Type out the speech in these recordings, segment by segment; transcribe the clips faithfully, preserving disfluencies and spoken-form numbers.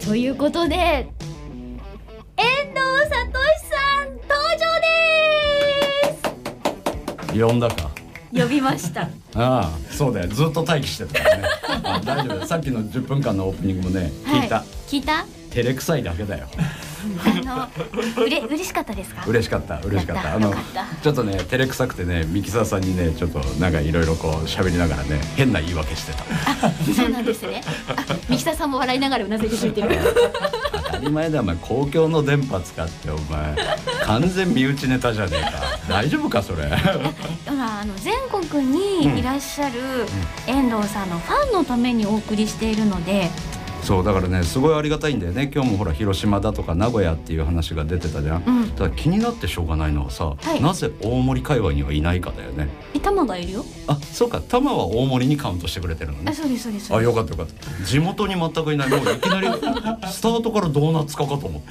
ということで遠藤聡さん登場です。 呼んだか呼びました。 ああ、そうだよ、ずっと待機してたからね。あ、大丈夫、さっきのじゅっぷんかんのオープニングもね、聞いた、 はい、聞いた。 照れくさいだけだよ。 あのうれ嬉しかったですか。 嬉しかった嬉しかった。あのちょっとね照れくさくてね、三木沢さんにねちょっとなんかいろいろこう喋りながらね変な言い訳してた。 あ、そうなんですね。あ、三木沢さんも笑いながらうなずいてくれてる。 当たり前だ、お前公共の電波使ってお前完全身内ネタじゃねえか。大丈夫かそれ。ほらあの全国にいらっしゃる遠藤さんのファンのためにお送りしているので。 そうだからね、すごいありがたいんだよね。今日もほら広島だとか名古屋っていう話が出てたじゃん、うん、ただ気になってしょうがないのはさ、はい、なぜ大森界隈にはいないかだよね。 玉がいるよ。 あ、そうか、玉は大森にカウントしてくれてるのね。 あ、そうですそうです。 あ、よかったよかった。地元に全くいない。もういきなりスタートからドーナツ化かと思って。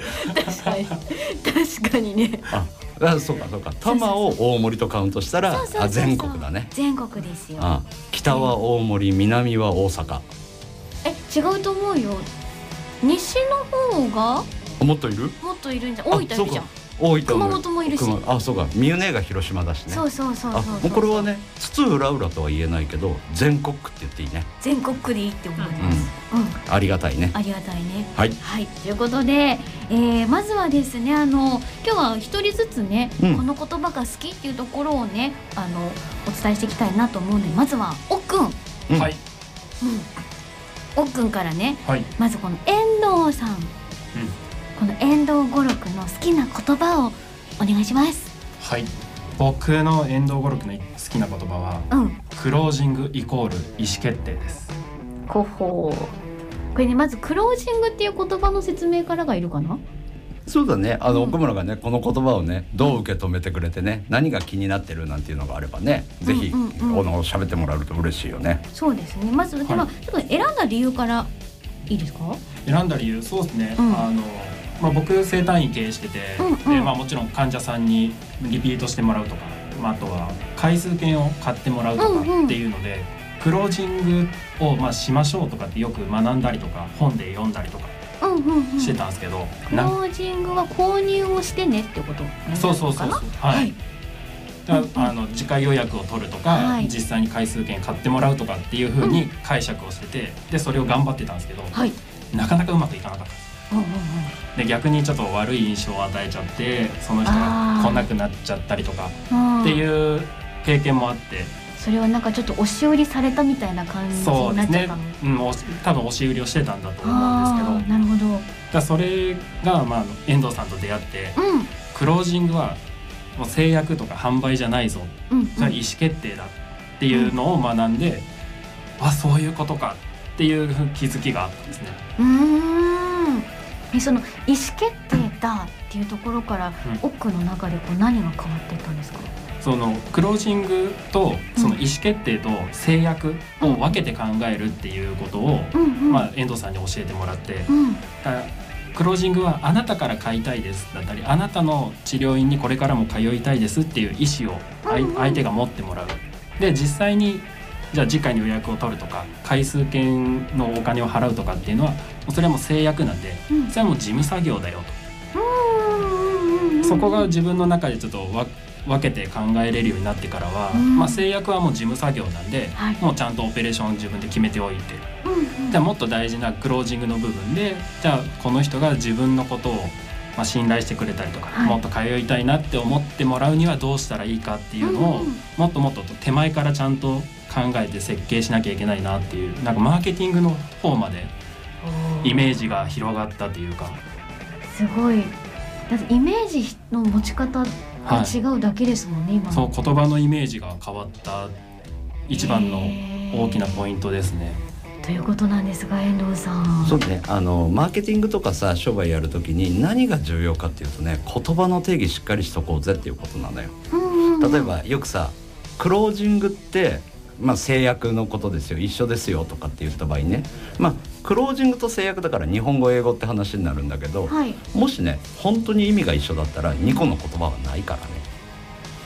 確かに確かにね。 ああ、そうかそうか。玉を大森とカウントしたらあ全国だね。 全国ですよ。 あ、北は大森、南は大阪。 え、違うと思うよ。西の方がもっといる？ もっといるんじゃん。大分いるじゃん。 大分、 熊本もいるし。 あ、そうか。三重が広島だしね。 そうそうそうそうそう。 あ、もうこれはね、津々浦々とは言えないけど全国区って言っていいね。 全国区でいいって思います。 うん。うん、ありがたいね。 ありがたいね。 はい。 はい。ということで、えー、まずはですね、あの今日は一人ずつね、うん、この言葉が好きっていうところをね、あのお伝えしていきたいなと思うので、まずはおっくん。 うん、はい。 うん。おっくんからね、はい、まずこの遠藤さん、うん、この遠藤語録の好きな言葉をお願いします。 はい、僕の遠藤語録の好きな言葉は、うん、クロージングイコール意思決定です。 ほほう。これね、まずクロージングっていう言葉の説明からがいるかな。 そうだね、あの、うん、奥村がねこの言葉をねどう受け止めてくれてね、何が気になってるなんていうのがあればね、ぜひ、うんうんうん、喋ってもらうと嬉しいよね。 そうですね。まず、はい、ではちょっと選んだ理由からいいですか。 選んだ理由、そうですね、うん、あのまあ、僕整体院経営してて、うんうん、でまあ、もちろん患者さんにリピートしてもらうとか、まあ、あとは回数券を買ってもらうとかっていうので、うんうん、クロージングをまあしましょうとかってよく学んだりとか本で読んだりとかしてたんですけど、 クロージングは購入をしてねってことね。 そうそうそうそう、はい、はい、だあの次回予約を取るとか、はい、実際に回数券買ってもらうとかっていう風に解釈をしてて、でそれを頑張ってたんですけど、はい、なかなかうまくいかなかった。うんうんうん、で逆にちょっと悪い印象を与えちゃって、その人が来なくなっちゃったりとかっていう経験もあって、 それはなんかちょっと押し売りされたみたいな感じになっちゃったの。 そうですね、うん、多分押し売りをしてたんだと思うんですけど、 なるほど。 だそれが、まあ、遠藤さんと出会って、うん、クロージングはもう制約とか販売じゃないぞ、うんうん、それは意思決定だっていうのを学んで、うん、あ、そういうことかっていう気づきがあったんですね。 うーん、え、その意思決定だっていうところから、うん、奥の中でこう何が変わっていったんですか。 そのクロージングとその意思決定と制約を分けて考えるっていうことを、うんうん、まあ、遠藤さんに教えてもらって、うん、クロージングはあなたから買いたいですだったり、あなたの治療院にこれからも通いたいですっていう意思を相手が持ってもらう。で実際にじゃあ次回に予約を取るとか回数券のお金を払うとかっていうのはそれはもう制約なんで、うん、それはもう事務作業だよと。そこが自分の中でちょっとわ分けて考えれるようになってからは、うん、まあ、制約はもう事務作業なんで、はい、もうちゃんとオペレーションを自分で決めておいて、うんうん、じゃあもっと大事なクロージングの部分で、じゃあこの人が自分のことをまあ信頼してくれたりとか、はい、もっと通いたいなって思ってもらうにはどうしたらいいかっていうのを、うんうん、もっともっと手前からちゃんと考えて設計しなきゃいけないなっていう、なんかマーケティングの方までイメージが広がったというか。 すごい。だってイメージの持ち方が違うだけですもんね、はい、今の。 そう、言葉のイメージが変わった一番の大きなポイントですね。 ということなんですが、遠藤さん。 そうね、あのマーケティングとかさ、商売やるときに何が重要かっていうとね、言葉の定義しっかりしとこうぜっていうことなんだよ。うんうんうん、例えばよくさ、クロージングってまあ、制約のことですよ、一緒ですよとかって言った場合ね、まあ、クロージングと制約だから日本語英語って話になるんだけど、はい、もしね本当に意味が一緒だったらにこの言葉はないからね。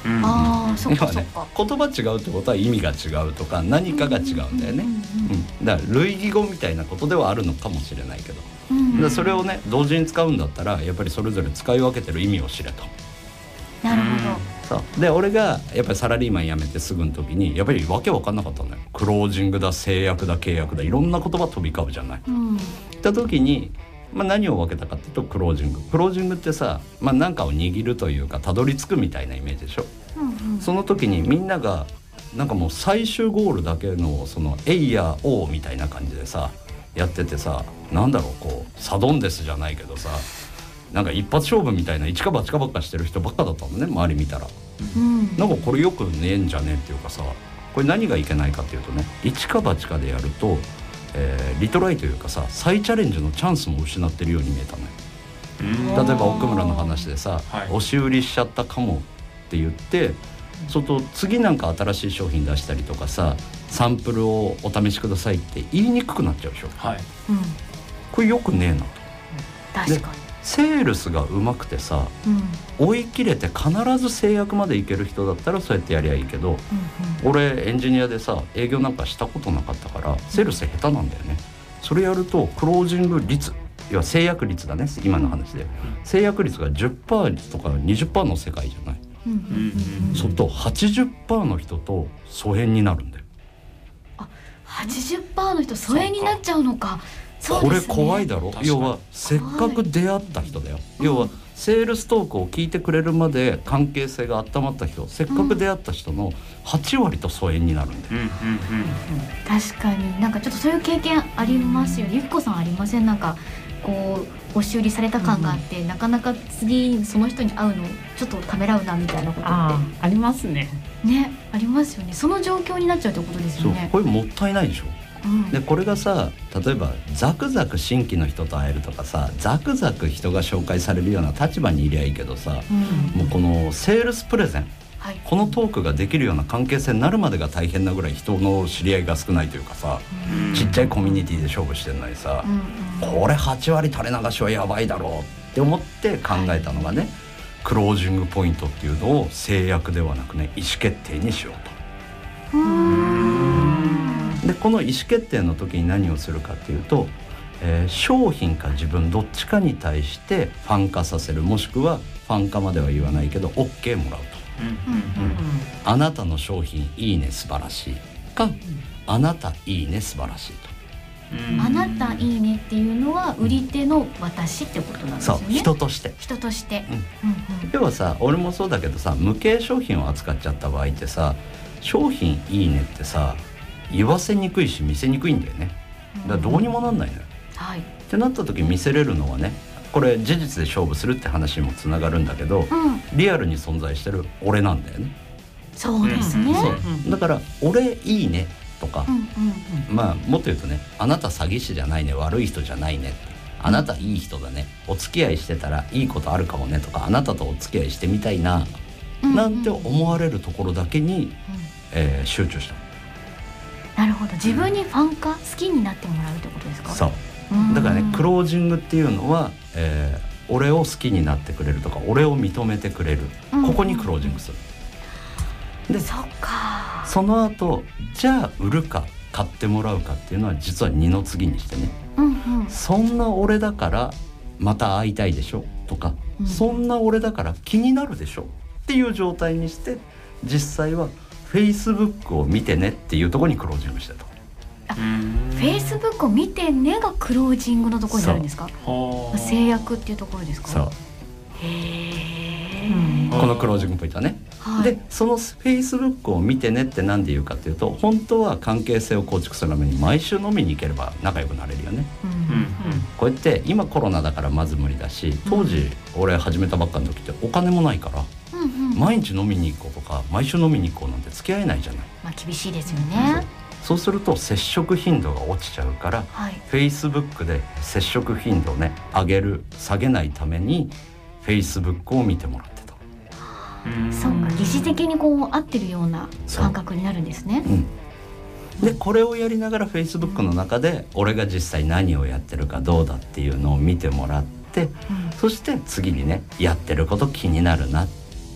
うん、 ああ、そっかそっか、 ね、言葉違うってことは意味が違うとか何かが違うんだよね。だから類義語みたいなことではあるのかもしれないけど、うん、だからそれをね同時に使うんだったらやっぱりそれぞれ使い分けてる意味を知れと。 なるほど。 そうで俺がやっぱりサラリーマン辞めてすぐの時にやっぱりわけわかんなかったのよ。クロージングだ、制約だ、契約だ、いろんな言葉飛び交うじゃない。うん、った時にまあ、何を分けたかっていうとクロージングクロージングってさ、まあ、何かを握るというかたどり着くみたいなイメージでしょ、うんうん、その時にみんながなんかもう最終ゴールだけのそのエイヤーオーみたいな感じでさやっててさ、なんだろうこうサドンデスじゃないけどさ、なんか一発勝負みたいな一か八かばっかしてる人ばっかだったのね周り見たら、うん、なんかこれよくねえんじゃねえっていうかさ、これ何がいけないかっていうとね、一か八かでやるとえー、リトライというかさ再チャレンジのチャンスも失ってるように見えたのよ。例えば奥村の話でさ、はい、押し売りしちゃったかもって言って外次なんか新しい商品出したりとかさサンプルをお試しくださいって言いにくくなっちゃうでしょ、はい、うん、これよくねえなと。 確かにセールスが上手くてさ、うん、追い切れて必ず制約までいける人だったらそうやってやりゃいいけど、うんうん、俺エンジニアでさ営業なんかしたことなかったからセールス下手なんだよね。それやるとクロージング率、要は制約率だね今の話で、制約率が じゅっパーセント とか にじゅっパーセント の世界じゃない、うんうんうん、そうと はちじゅっパーセント の人と疎遠になるんだよ。 あ、はちじゅっパーセント の人疎遠になっちゃうのか。 これ怖いだろ。要はせっかく出会った人だよ、うん、要はセールストークを聞いてくれるまで関係性が温まった人、せっかく出会った人のはちわりと疎遠になるんだよ、うんうんうん、 確かになんかちょっとそういう経験ありますよね。ゆきこさんありません？なんかこう押し売りされた感があって、うん、なかなか次その人に会うのちょっとためらうなみたいなことってあ, ありますね。 ね、ありますよね。その状況になっちゃうってことですよね。 そう、これもったいないでしょ、うん、でこれがさ例えばザクザク新規の人と会えるとかさザクザク人が紹介されるような立場にいりゃいいけどさ、うん、もうこのセールスプレゼン、はい、このトークができるような関係性になるまでが大変なぐらい人の知り合いが少ないというかさ、うん、ちっちゃいコミュニティで勝負してるのにさ、うん、これはちわり垂れ流しはやばいだろうって思って考えたのがね、はい、クロージングポイントっていうのを制約ではなくね意思決定にしようと。うーんでこの意思決定の時に何をするかっていうと、えー、商品か自分どっちかに対してファン化させる、もしくはファン化までは言わないけど OK もらうと、うんうんうん、あなたの商品いいね素晴らしいか、うん、あなたいいね素晴らしいと、 うん、あなたいいねっていうのは売り手の私ってことなんですよね。 そう、人として人として、 うんうんうん、要はさ俺もそうだけどさ無形商品を扱っちゃった場合ってさ商品いいねってさ言わせにくいし見せにくいんだよね。だからどうにもなんないのよ、うんはい、ってなった時見せれるのはね、これ事実で勝負するって話にもつながるんだけど、うん、リアルに存在してる俺なんだよね。 そうですね、 そうだから俺いいねとか、うんうんうん、まあもっと言うとねあなた詐欺師じゃないね悪い人じゃないねってあなたいい人だねお付き合いしてたらいいことあるかもねとかあなたとお付き合いしてみたいな、うんうん、なんて思われるところだけに、うんえー、集中した。 なるほど、自分にファン化好きになってもらうってことですか。 そうだからねクロージングっていうのは、えー、俺を好きになってくれるとか俺を認めてくれる、うん、ここにクロージングする。でそっかその後じゃあ売るか買ってもらうかっていうのは実は二の次にしてね、うんうん、そんな俺だからまた会いたいでしょとか、うん、そんな俺だから気になるでしょっていう状態にして実際はFacebook を見てねっていうところにクロージングしてた。 あ、Facebook を見てねがクロージングのところになるんですか。制約っていうところですか。 そうへー、このクロージングポイントはね、はい、でその Facebook を見てねって何で言うかっていうと本当は関係性を構築するために毎週飲みに行ければ仲良くなれるよね、うんうんうん、こうやって今コロナだからまず無理だし当時俺始めたばっかの時ってお金もないから、うんうん、毎日飲みに行こうとか毎週飲みに行こうなんて付き合えないじゃない。 まあ厳しいですよね。 そうすると接触頻度が落ちちゃうから、はい、Facebook で接触頻度をね上げる下げないために Facebook を見てもらってた。 そうか、疑似的にこう合ってるような感覚になるんですね。 うん、でこれをやりながら Facebook の中で俺が実際何をやってるかどうだっていうのを見てもらって、うん、そして次にねやってること気になるなっ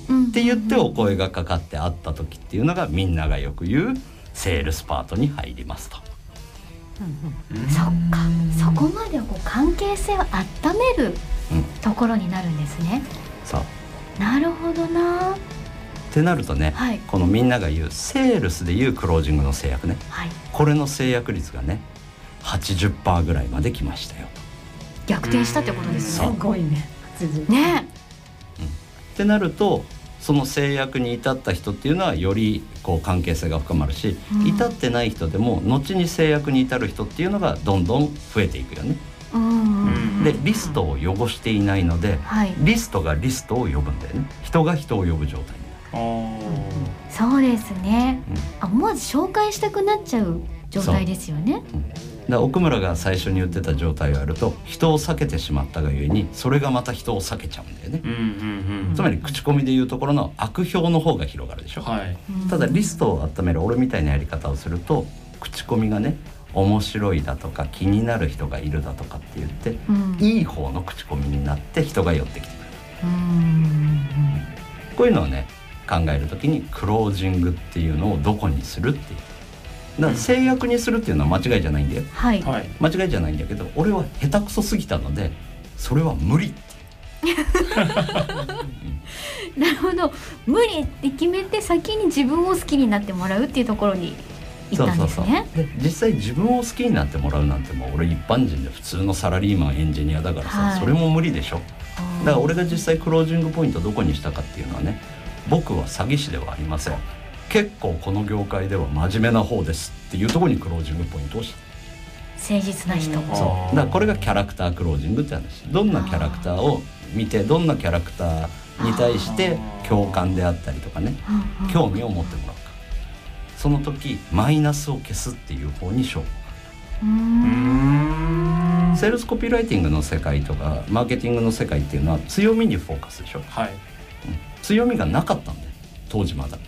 って言ってお声がかかって会った時っていうのがみんながよく言うセールスパートに入りますと。 うんうん、そっか、そこまでこう関係性を温めるところになるんですね、 うん、そうなるほどなってなるとね、 はい、 このみんなが言うセールスで言うクロージングの制約ね、 はい、 これの制約率がね はちじゅっパーセント ぐらいまで来ましたよと。 逆転したってことですね。 すごいねね、 うん、ってなるとその制約に至った人っていうのはよりこう関係性が深まるし、うん、至ってない人でも後に制約に至る人っていうのがどんどん増えていくよね、うんうん、でリストを汚していないので、はい、リストがリストを呼ぶんだよね。人が人を呼ぶ状態になる。 そうですね、うん、あ思わず紹介したくなっちゃう状態ですよね。 うん、だから奥村が最初に言ってた状態があると人を避けてしまったがゆえにそれがまた人を避けちゃうんだよね、うんうんうん、つまり口コミでいうところの悪評の方が広がるでしょ、はい、ただリストを温める俺みたいなやり方をすると口コミがね面白いだとか気になる人がいるだとかって言って、うん、いい方の口コミになって人が寄ってきてくる、うん、こういうのをね考えるときにクロージングっていうのをどこにするっていうだから制約にするっていうのは間違いじゃないんだよ、はい、間違いじゃないんだけど俺は下手くそすぎたのでそれは無理ってなるほど、無理って決めて先に自分を好きになってもらうっていうところに行ったんですね。そうそうそうで実際自分を好きになってもらうなんてもう俺一般人で普通のサラリーマンエンジニアだからさ、はい、それも無理でしょ。だから俺が実際クロージングポイントどこにしたかっていうのはね僕は詐欺師ではありません結構この業界では真面目な方ですっていうところにクロージングポイントをした。 誠実な人。そうだからこれがキャラクタークロージングって話。どんなキャラクターを見てどんなキャラクターに対して共感であったりとかね興味を持ってもらうかその時マイナスを消すっていう方に勝負。うーんセールスコピーライティングの世界とかマーケティングの世界っていうのは強みにフォーカスでしょ、はいうん、強みがなかったんだよ当時まだ。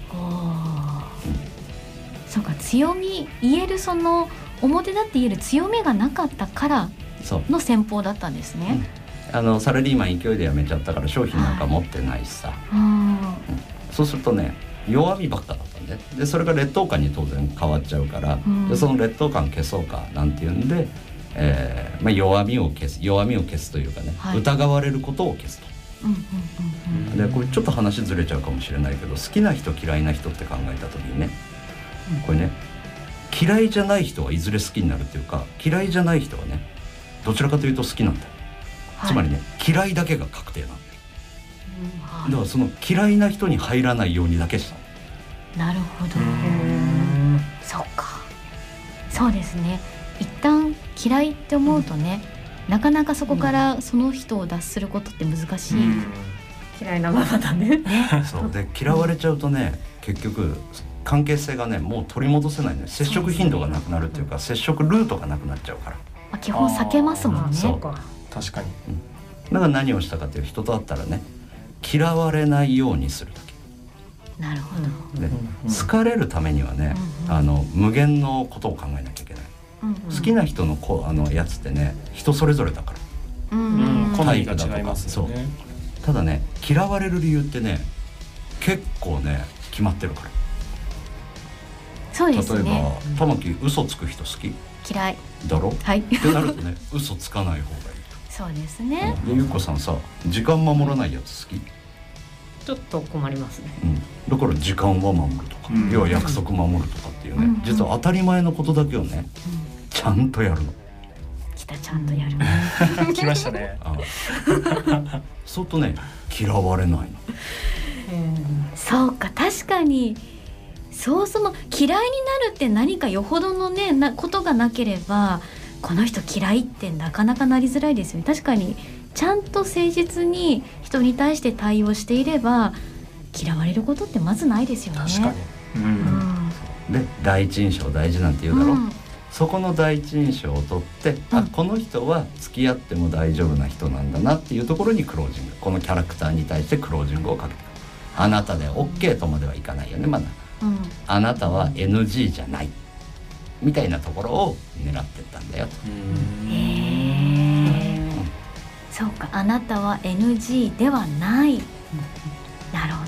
そうか強み言えるその表だって言える強みがなかったからの戦法だったんですね、 うん、あのサラリーマン勢いで辞めちゃったから商品なんか持ってないしさ、はいうん、そうするとね弱みばっかだったんででそれが劣等感に当然変わっちゃうから、うん、でその劣等感消そうかなんていうんで、えーまあ、弱みを消す弱みを消すというかね、はい、疑われることを消すと、うんうんうんうん、でこれちょっと話ずれちゃうかもしれないけど好きな人嫌いな人って考えた時にねこれね嫌いじゃない人はいずれ好きになるっていうか嫌いじゃない人はねどちらかというと好きなんだよ、はい、つまりね嫌いだけが確定なんだよ、うんはい、だからその嫌いな人に入らないようにだけした。 なるほどそうかそうですね一旦嫌いって思うとね、うん、なかなかそこからその人を脱することって難しい、うん、 嫌いなままだねそうで嫌われちゃうとね結局関係性がねもう取り戻せないね接触頻度がなくなるっていうか接触ルートがなくなっちゃうから、 まあ、基本避けますもんね。 そう確かに、 うん、だから何をしたかっていう人と会ったらね嫌われないようにするだけ。 なるほどで、うん、好かれるためにはね、うん、あの無限のことを考えなきゃいけない、うん、好きな人のこあのやつってね人それぞれだから、うん、 好みが違いますよね。 そうただね嫌われる理由ってね結構ね決まってるから。 そうですね、 例えば玉木嘘つく人好き嫌いだろ、 はい、 ってなるとね嘘つかない方がいいそうですね。 でゆっこさんさ時間守らないやつ好きちょっと困りますね、 うん、だから時間は守るとか、うん、要は約束守るとかっていうね、うん、実は当たり前のことだけをね、うん、ちゃんとやるの。 来たちゃんとやる来ましたねああそうとね嫌われないの、 うん、そうか確かにそうその嫌いになるって何かよほどのねなことがなければこの人嫌いってなかなかなりづらいですよね。確かにちゃんと誠実に人に対して対応していれば嫌われることってまずないですよね。 確かに、うんうん、で第一印象大事なんて言うだろう、うん、そこの第一印象を取って、うん、あこの人は付き合っても大丈夫な人なんだなっていうところにクロージングこのキャラクターに対してクロージングをかけてあなたで OK とまではいかないよねまだ、うん、あなたは エヌジー じゃないみたいなところを狙ってったんだよと。へー、うん、そうかあなたは エヌジー ではない、うん、なるほ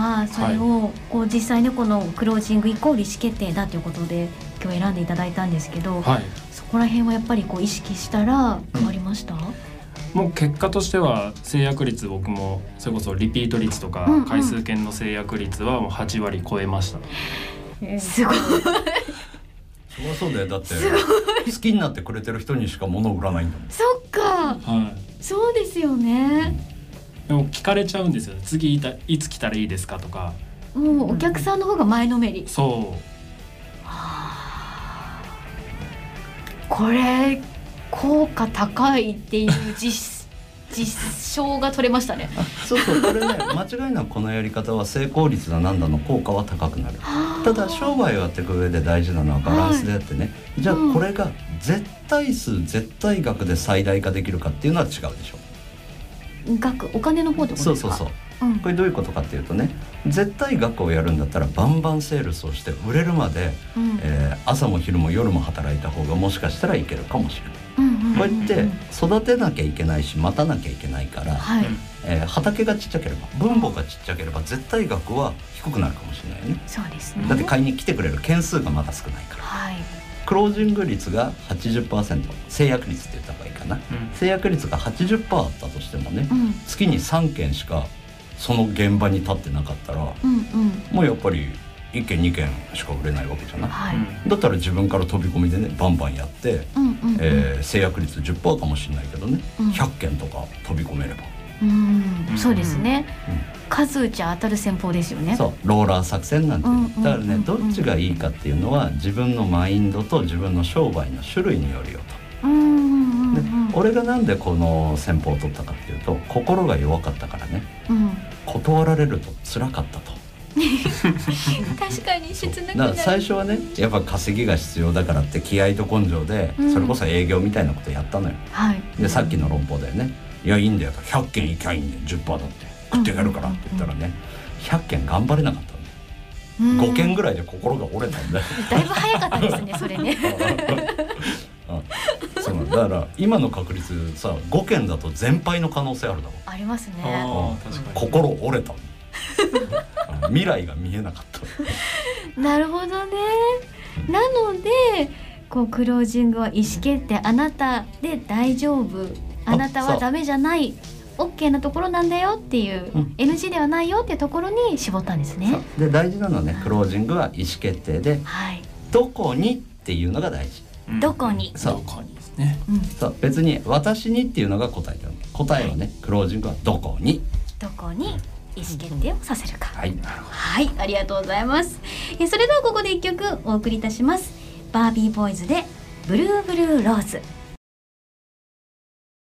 はそれをこう実際ねこのクロージングイコール意思決定だということで今日選んでいただいたんですけど、 はい、 そこら辺はやっぱりこう意識したら変わりました？うんもう結果としては制約率僕もそれこそリピート率とか回数券の制約率はもうはちわり超えました、 うんうん、すごいそりゃそうだよだって好きになってくれてる人にしか物を売らないんだもん。 そっか、 はい、そうですよね、 うん、でも聞かれちゃうんですよね。次いたいつ来たらいいですかとか。 もうお客さんの方が前のめり、 うん、そう、 はあ、これ効果高いっていう実実証が取れましたね。 そうそうこれね間違いなくこのやり方は成功率だなんだの効果は高くなる。ただ商売をやっていく上で大事なのはバランスであってね、はい、じゃあこれが絶対数、うん、絶対額で最大化できるかっていうのは違うでしょ。 額お金の方ってことですか？ そうそうそう、うん、これどういうことかっていうとね絶対額をやるんだったらバンバンセールスをして売れるまで、うんえー、朝も昼も夜も働いた方がもしかしたらいけるかもしれない。こうやって育てなきゃいけないし待たなきゃいけないから、はいえー、畑がちっちゃければ分母がちっちゃければ絶対額は低くなるかもしれないね。 そうですね。 だって買いに来てくれる件数がまだ少ないから、はい、クロージング率が はちじゅっパーセント 制約率って言った方がいいかな、うん、制約率が はちじゅっパーセント あったとしてもね、うん、月にさんけんしかその現場に立ってなかったら、うんうん、もうやっぱりいっけんにけんしか売れないわけじゃない、はい、だったら自分から飛び込みでねバンバンやって、うんうんうんえー、制約率 じゅっパーセント かもしれないけどね、うん、ひゃっけんとか飛び込めればうんうんそうですね、うん、数打ちゃ当たる戦法ですよね。 そうローラー作戦なんて、うんうんうんうん、だからねどっちがいいかっていうのは自分のマインドと自分の商売の種類によるよと、うんうんうんうん、で俺がなんでこの戦法を取ったかっていうと心が弱かったからね、うん、断られると辛かったと確かに切なくなる。 だから最初はねやっぱ稼ぎが必要だからって気合と根性で、うん、それこそ営業みたいなことやったのよ、はい、でさっきの論法だよね。いやいいんだよひゃっけんいきゃいいんだよ じゅっパーセント だって食っていけるからって言ったらね、うんうんうん、ひゃっけん頑張れなかったんだよ、うん、ごけんぐらいで心が折れたんだよだいぶ早かったですねそれねああそうなんだから今の確率さごけんだと全敗の可能性あるだろう。 ありますね。 あ確かに心折れた未来が見えなかったなるほどね。なのでこうクロージングは意思決定あなたで大丈夫あなたはダメじゃない OK なところなんだよっていう、うん、エヌジー ではないよっていうところに絞ったんですね。 で大事なのはねクロージングは意思決定で、はい、どこにっていうのが大事、 うん、どこにそうどこにですね、 うん、そう別に私にっていうのが答えだよ。答えはね、はい、クロージングはどこにどこに意思決定をさせるか、 はい、 はい、ありがとうございます。えそれではここで一曲お送りいたします。バービーボーイズでブルーブルーローズ。